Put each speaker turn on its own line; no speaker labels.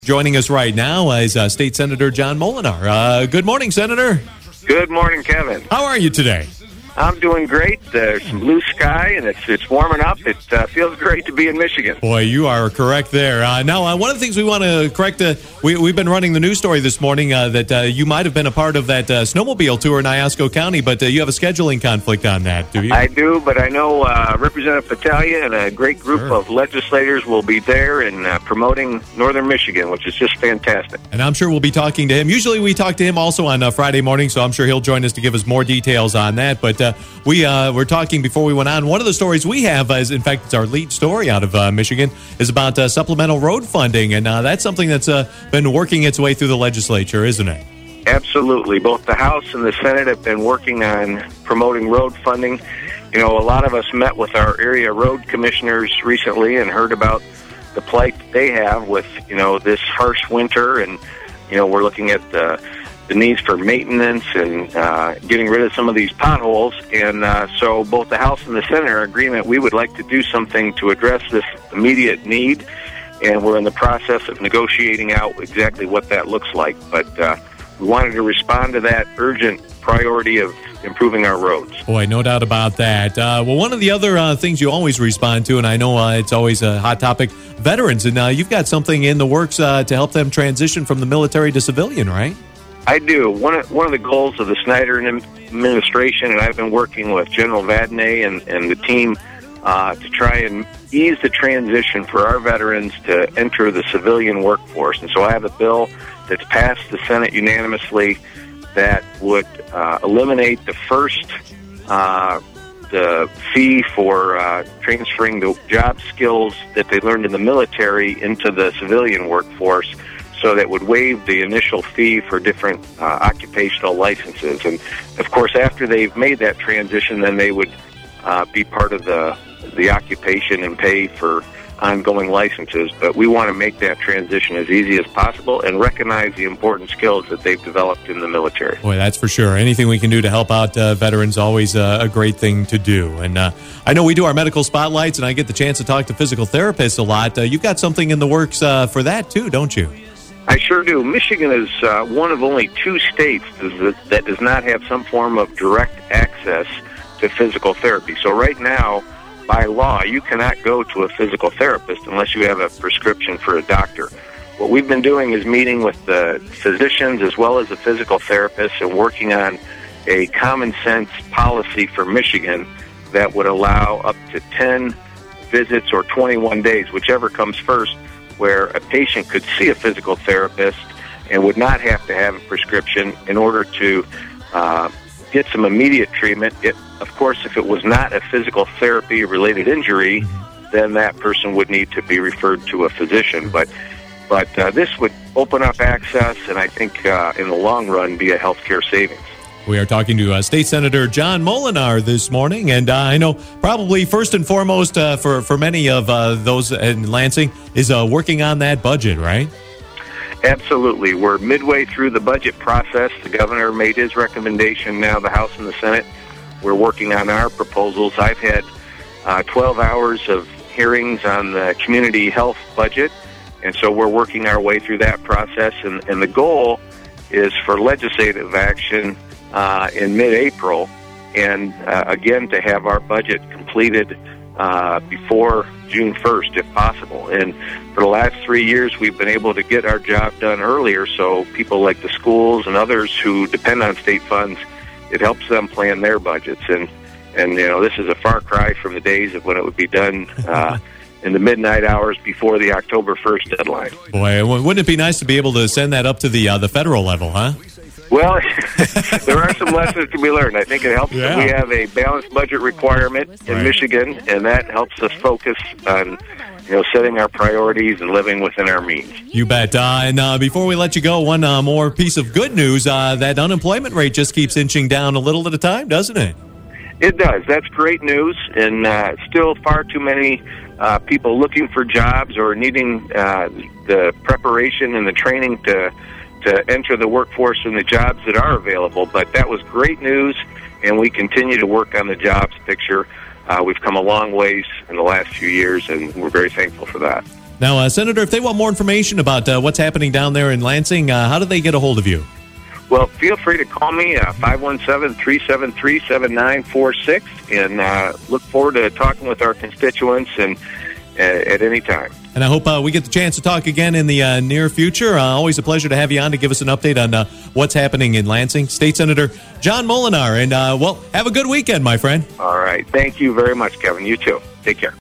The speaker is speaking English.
Joining us right now is State Senator John Moolenaar. Good morning, Senator.
Good morning, Kevin.
How are you today?
I'm doing great. There's some blue sky, and it's warming up. It feels great to be in Michigan.
Boy, you are correct there. Now, one of the things we want to correct, we've been running the news story this morning that you might have been a part of that snowmobile tour in Iosco County, but you have a scheduling conflict on that, do you?
I do, but I know Representative Patalia and a great group of legislators will be there and promoting Northern Michigan, which is just fantastic.
And I'm sure we'll be talking to him. Usually we talk to him also on Friday morning, so I'm sure he'll join us to give us more details on that. But we were talking before we went on. One of the stories we have, in fact, it's our lead story out of Michigan, is about supplemental road funding. And that's something that's been working its way through the legislature, isn't it?
Absolutely. Both the House and the Senate have been working on promoting road funding. You know, a lot of us met with our area road commissioners recently and heard about the plight that they have with, this harsh winter. And, we're looking at the needs for maintenance and getting rid of some of these potholes. And so both the House and the Senate are in agreement we would like to do something to address this immediate need. And we're in the process of negotiating out exactly what that looks like. But we wanted to respond to that urgent priority of improving our roads.
Boy, no doubt about that. Well, one of the other things you always respond to, and I know it's always a hot topic, veterans. And you've got something in the works to help them transition from the military to civilian, right?
I do. One of the goals of the Snyder administration, and I've been working with General Vadnais and the team to try and ease the transition for our veterans to enter the civilian workforce. And so I have a bill that's passed the Senate unanimously that would eliminate the fee for transferring the job skills that they learned in the military into the civilian workforce, so that would waive the initial fee for different occupational licenses. And, of course, after they've made that transition, then they would be part of the occupation and pay for ongoing licenses. But we want to make that transition as easy as possible and recognize the important skills that they've developed in the military.
Boy, that's for sure. Anything we can do to help out veterans, always a great thing to do. And I know we do our medical spotlights, and I get the chance to talk to physical therapists a lot. You've got something in the works for that, too, don't you?
I sure do. Michigan is one of only two states that does not have some form of direct access to physical therapy. So right now, by law, you cannot go to a physical therapist unless you have a prescription for a doctor. What we've been doing is meeting with the physicians as well as the physical therapists and working on a common sense policy for Michigan that would allow up to 10 visits or 21 days, whichever comes first, where a patient could see a physical therapist and would not have to have a prescription in order to get some immediate treatment. Of course, if it was not a physical therapy-related injury, then that person would need to be referred to a physician. But this would open up access, and I think in the long run be a healthcare savings.
We are talking to State Senator John Moolenaar this morning, and I know probably first and foremost for many of those in Lansing is working on that budget, right?
Absolutely. We're midway through the budget process. The governor made his recommendation. Now the House and the Senate, we're working on our proposals. I've had 12 hours of hearings on the community health budget, and so we're working our way through that process. And the goal is for legislative action in mid-April, and again to have our budget completed before June 1st, if possible. And for the last 3 years, we've been able to get our job done earlier, so people like the schools and others who depend on state funds, it helps them plan their budgets. And this is a far cry from the days of when it would be done in the midnight hours before the October 1st deadline.
Boy, wouldn't it be nice to be able to send that up to the federal level, huh?
Well, there are some lessons to be learned. I think it helps that we have a balanced budget requirement in Michigan, and that helps us focus on setting our priorities and living within our means.
You bet. And before we let you go, one more piece of good news. That unemployment rate just keeps inching down a little at a time, doesn't it?
It does. That's great news, and still far too many people looking for jobs or needing the preparation and the training to enter the workforce and the jobs that are available. But that was great news, and we continue to work on the jobs picture. We've come a long ways in the last few years, and we're very thankful for that.
Now, Senator, if they want more information about what's happening down there in Lansing, how do they get a hold of you?
Well, feel free to call me, 517-373-7946, and look forward to talking with our constituents and at any time.
And I hope we get the chance to talk again in the near future. Always a pleasure to have you on to give us an update on what's happening in Lansing. State Senator John Moolenaar. And, well, have a good weekend, my friend.
All right. Thank you very much, Kevin. You too. Take care.